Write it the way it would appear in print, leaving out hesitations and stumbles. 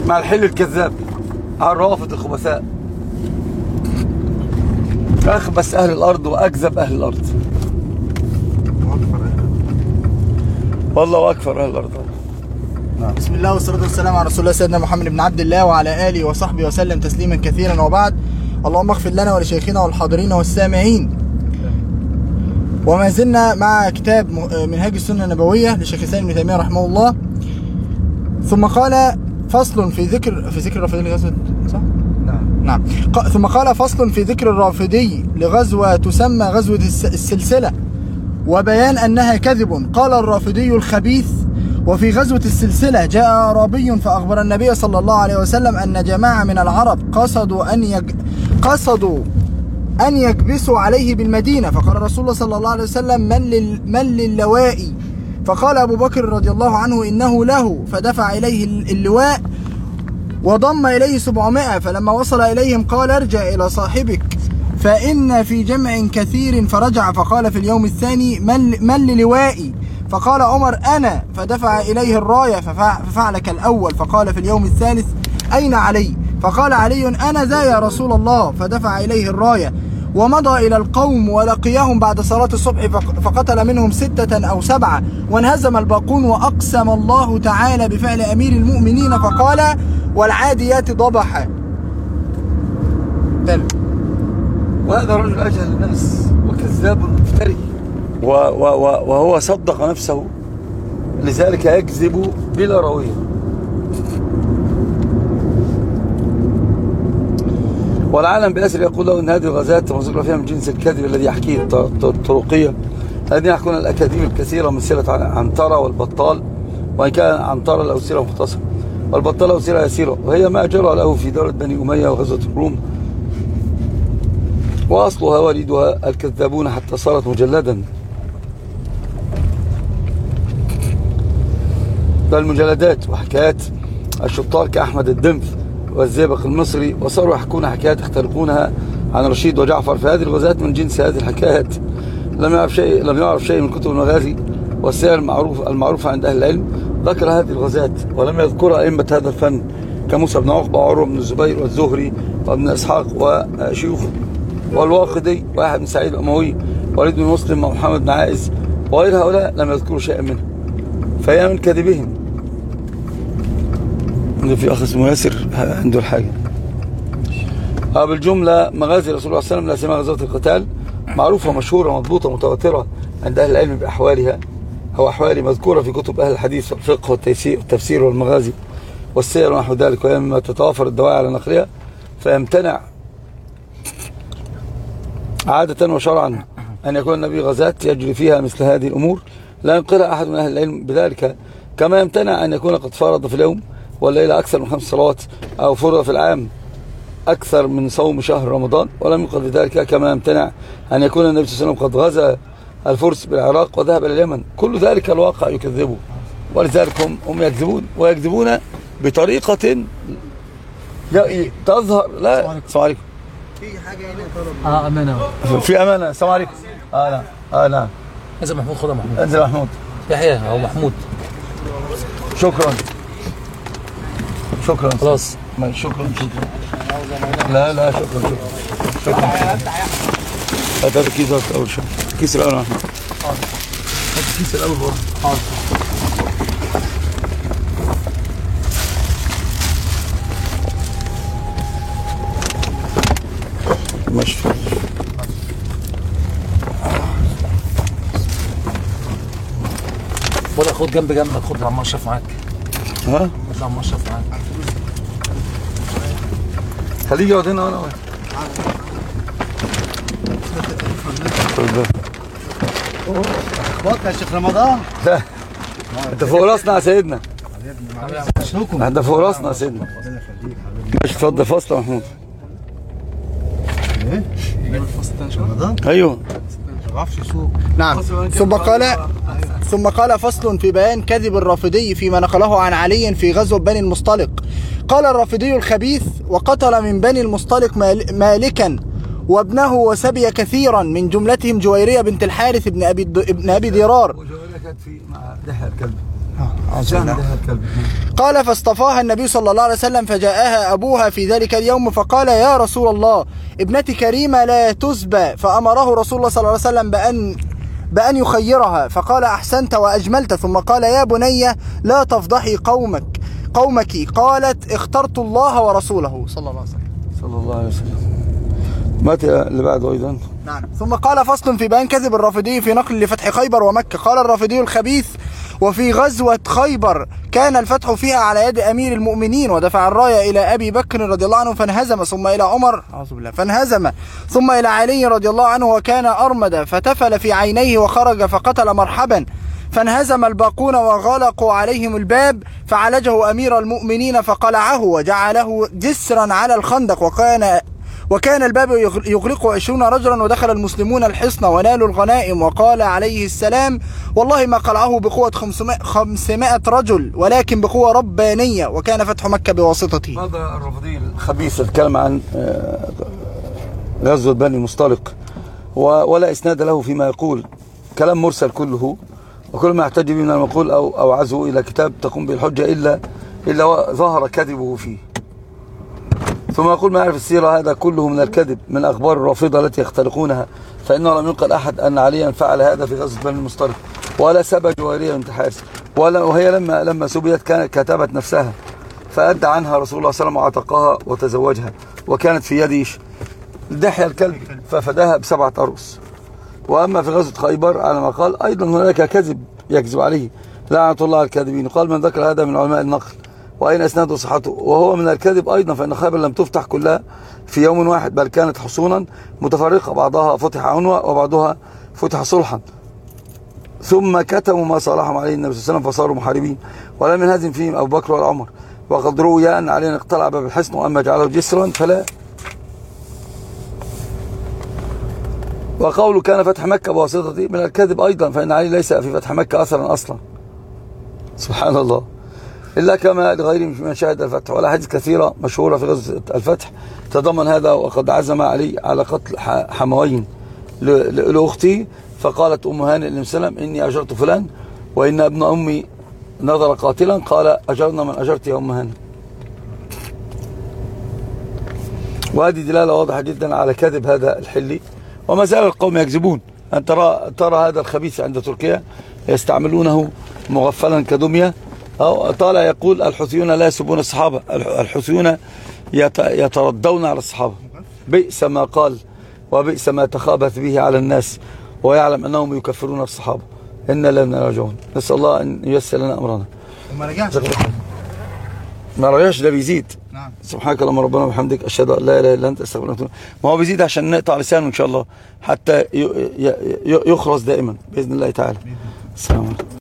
مع الحل الكذاب، الرافض الخبثاء، أخبث أهل الأرض وأكذب أهل الأرض. والله أكبر أهل الأرض. بسم الله والصلاة والسلام على رسول الله سيدنا محمد بن عبد الله وعلى آله وصحبه وسلم تسليما كثيرا، وبعد. اللهم اغفر لنا ولشيخنا والحاضرين والسامعين. وما زلنا مع كتاب منهاج السنة النبوية للشيخ الإسلام ابن تيمية رحمه الله. ثم قال فصل في ذكر الرافضي لغزوة، صح؟ نعم. ثم قال فصل في ذكر الرافضي لغزوة تسمى غزوة السلسلة وبيان أنها كذب. قال الرافضي الخبيث: وفي غزوة السلسلة جاء أعرابي فأخبر النبي صلى الله عليه وسلم أن جماعة من العرب قصدوا أن يكبسوا عليه بالمدينة، فقال رسول الله صلى الله عليه وسلم: من للوائي؟ فقال أبو بكر رضي الله عنه: إنه له. فدفع إليه اللواء وضم إليه 700. فلما وصل إليهم قال: ارجع إلى صاحبك فإن في جمع كثير. فرجع فقال في اليوم الثاني: من للوائي؟ فقال عمر: أنا. فدفع إليه الراية ففعل كالأول. فقال في اليوم الثالث: أين علي؟ فقال علي: أنا ذا يا رسول الله. فدفع إليه الراية ومضى إلى القوم ولقيهم بعد صلاة الصبح فقتل منهم 6 أو 7 وانهزم الباقون. وأقسم الله تعالى بفعل أمير المؤمنين فقال: والعاديات ضبحا. وهذا رجل أجهل الناس وكذاب مفتري، وهو صدق نفسه، لذلك يكذب بلا رويه. والعالم بأسر يقول له إن هذه الغازات وذكر فيها من جنس الكذب الذي يحكيه الطرقية الذين يحكون الأكاذيب الكثيرة من سيرة عنترة والبطال، وإن كان عنترة له سيرة مختصرة والبطال له سيرة يسيرة، وهي ما جرى له في دولة بني أمية وغزوة الروم، وأصلها والدها الكذابون حتى صارت مجلدا، بل مجلدات وحكايات الشطار كأحمد الدمث والزيبق المصري، وصاروا يحكون حكايات يختلقونها عن رشيد وجعفر. فهذه الغزوات من جنس هذه الحكايات. لم يعرف شيء من كتب المغازي والسير المعروفة عند أهل العلم ذكر هذه الغزوات، ولم يذكرها أئمة هذا الفن كموسى بن عقبة وعروة بن الزبير والزهري وابن إسحاق وشيوخه والواقدي وأحد بن سعيد الأموي ووليد بن مسلم ومحمد بن عائز وغير هؤلاء، لم يذكروا شيئا منه، فهي من كذبهم. في أخ اسمه ياسر عنده الحاجة. بالجملة مغازي رسول الله صلى الله عليه وسلم لا سيما غزوات القتال معروفة مشهورة مضبوطة متواترة عند أهل العلم بأحوالها أو أحوال مذكورة في كتب أهل الحديث والفقه والتفسير والمغازي والسير ونحو ذلك، وهي مما تتوافر الدواعي على نقلها، فيمتنع عادة وشرعا أن يكون النبي غزات يجري فيها مثل هذه الأمور لا ينقلها أحد من أهل العلم بذلك، كما يمتنع أن يكون قد فرض في اليوم والليلة أكثر من 5 صلوات أو فرض في العام أكثر من صوم شهر رمضان ولم يقل بذلك، كما يمتنع أن يكون النبي صلى الله عليه وسلم قد غزا الفرس بالعراق وذهب إلى اليمن. كل ذلك الواقع يكذبه، ولذلك هم يكذبون ويكذبون بطريقة تظهر. لا، السلام عليكم. في حاجة هنا أمانة، في أمانة. السلام عليكم. نعم. انزل محمود، خدها محمود. انزل محمود. يحيى أو محمود. شكرا خلاص. شكرا. لا شكرا. هذا الكيس أول شيء. الكيس الأول يا محمود. هذا الكيس الأول برضه. ماشي. ولا خد جنبك، خد عم اشرف معاك. ها؟ خد عم اشرف معاك. خليه يقعد هنا وانا اخبارك يا شيخ رمضان؟ لا انت فوق راسنا يا سيدنا. انت فوق راسنا يا سيدنا. ماشي، اتفضل. فصل يا محمود. ايه؟ يجيب الفصل الثاني شهر رمضان؟ ايوه. نعم. ثم قال فصل في بيان كذب الرافضي فيما نقله عن علي في غزوة بني المصطلق. قال الرافضي الخبيث: وقتل من بني المصطلق مالكا وابنه وسبي كثيرا، من جملتهم جويرية بنت الحارث ابن أبي ضرار. وجويرية كانت في مع دحية الكلب. قال فاصطفاها النبي صلى الله عليه وسلم فجاءها أبوها في ذلك اليوم فقال يا رسول الله ابنتي كريمة لا تسبى، فأمره رسول الله صلى الله عليه وسلم بأن يخيرها، فقال أحسنت وأجملت، ثم قال يا بني لا تفضحي قومك، قالت اخترت الله ورسوله صلى الله عليه وسلم. صلى الله عليه وسلم. متى اللي بعده أيضا؟ نعم. ثم قال فصل في بيان كذب الرافضي في نقل لفتح خيبر ومكة. قال الرافضي الخبيث وفي غزوة خيبر كان الفتح فيها على يد أمير المؤمنين، ودفع الراية إلى أبي بكر رضي الله عنه فانهزم، ثم إلى عمر فانهزم، ثم إلى علي رضي الله عنه وكان أرمد فتفل في عينيه وخرج فقتل مرحبا، فانهزم الباقون وغلقوا عليهم الباب، فعالجه أمير المؤمنين فقلعه وجعله جسرا على الخندق، وكان الباب يغلق 20 رجلا، ودخل المسلمون الحصن ونالوا الغنائم. وقال عليه السلام والله ما قلعه بقوة 500 رجل ولكن بقوة ربانية، وكان فتح مكة بواسطته. هذا الرافضي الخبيث الكلام عن غزوة بني مصطلق ولا إسناد له فيما يقول، كلام مرسل كله، وكل ما يحتج به من المقول أو عزه إلى كتاب تقوم بالحجة إلا ظهر كذبه فيه. ثم يقول ما يعرف السيرة هذا كله من الكذب من أخبار الرافضة التي يختلقونها، فإنه لم ينقل أحد أن عليا فعل هذا في غزوة بني المصطلق، ولا سبى جوارية بنت حارث، وهي لما سبيت كانت كتبت نفسها، فأدى عنها رسول الله صلى الله عليه وسلم وعتقها وتزوجها، وكانت في يد دحية الكلب ففداها ب7 أرس. وأما في غزوة خيبر على ما قال أيضا هناك كذب يكذب عليه لعنة الله على الكاذبين. قال من ذكر هذا من علماء النقل وأين أسناده صحته، وهو من الكذب أيضا، فإن خيبر لم تفتح كلها في يوم واحد، بل كانت حصونا متفرقة، بعضها فتح عنوة وبعضها فتح صلحا، ثم كتموا ما صالحهم عليه النبي صلى الله عليه وسلم فصاروا محاربين، ولم ينهزم فيهم أبو بكر ولا عمر، وقد روي أن علينا اقتلع باب الحصن، وأما جعله جسرا فلا. وقوله كان فتح مكة بواسطته من الكذب أيضا، فإن علي ليس في فتح مكة أثرا أصلا، سبحان الله، إلا كما لغيره من شاهد الفتح. ولا حديث كثيرة مشهورة في غزوة الفتح تضمن هذا، وقد عزم علي على قتل حموين لأختي، فقالت أم هانئ للنبي صلى الله عليه وسلم إني أجرت فلان وإن ابن أمي نظر قاتلا، قال أجرنا من أجرت يا أم هانئ. وهذه دلالة واضحة جدا على كذب هذا الحلي، وما زال القوم يكذبون. أن ترى هذا الخبيث عند تركيا يستعملونه مغفلا كدمية، أو طالع يقول الحوثيون لا يسبون الصحابة، الحوثيون يتردون على الصحابة، بئس ما قال وبئس ما تخابث به على الناس، ويعلم أنهم يكفرون الصحابة. إنا لا نرجعون، نسأل الله أن ييسر لنا أمرنا. ما رجعش، ده بيزيد. نعم. سبحانك اللهم ربنا وبحمدك أشهد أن لا إله إلا أنت أستغفرك وأتوب إليك. ما هو بيزيد عشان نقطع لسانه إن شاء الله حتى يخرس دائما بإذن الله تعالى. السلام عليكم.